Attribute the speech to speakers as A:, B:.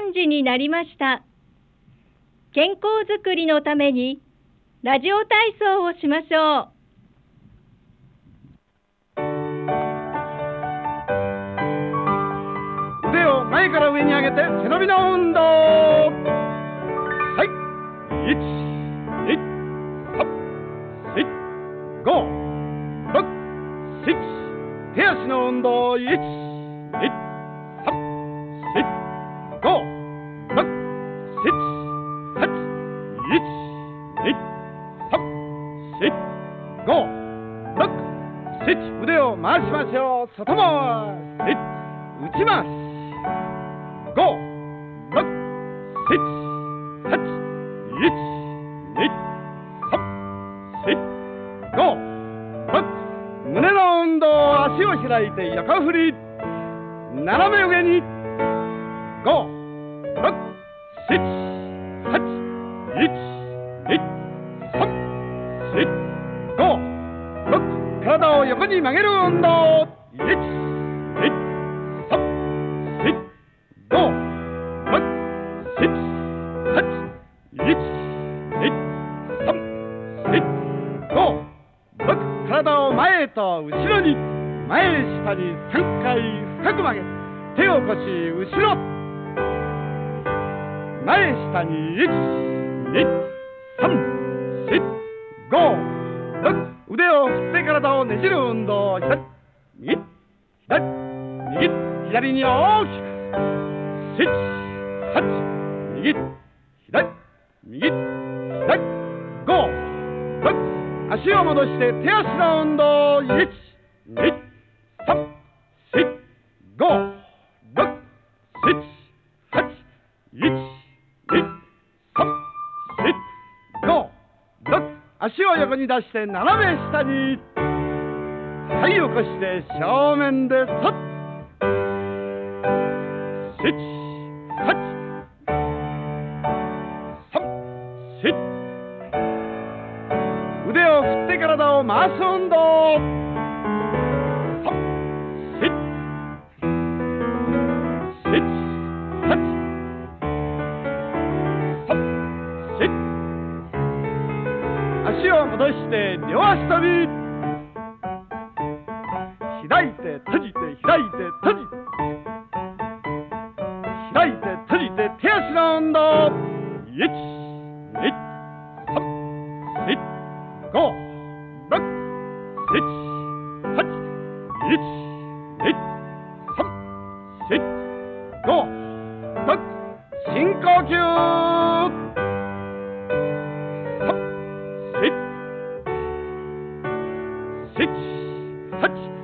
A: 3時になりました。健康づくりのためにラジオ体操をしましょう。
B: 腕を前から上に上げて背伸びの運動。はい、1、2、3、4、5、6、7。手足の運動。1、2、3、4、5、6、7、8。1、2、3、4、5、6、7。腕を回しましょう。外回し、内回し。5、6、7、8。1、2、3、4、5、6。胸の運動。足を開いて横振り。斜め上に。5、6、7、8。1、2、3、4、5、6。体を横に曲げる運動。1、2、3、4、5、6、7、8。1、2、3、4、5、6。体を前と後ろに。前下に3回深く曲げ、手を腰後ろ。前下に。1、2、3、4、5、6。腕を振って体をねじる運動。左、右、左、右、左に大きく。7、8、右、左、右、左、5、6。足を戻して手足の運動。1、2、3、4、5、6、7、8。1、2、3、4、5、6。足を横に出して斜め下に。はい、起こして正面でそっ。7、8、3、4。腕を振って体を回す運動。3、4、7、8、3、4。足を戻して両足跳び。開いて閉じて開いて閉じて開いて閉じて手足の運動。1、2、3、4、5、6、7、8。1、2、3、4、5、6。深呼吸。3、4、7、8。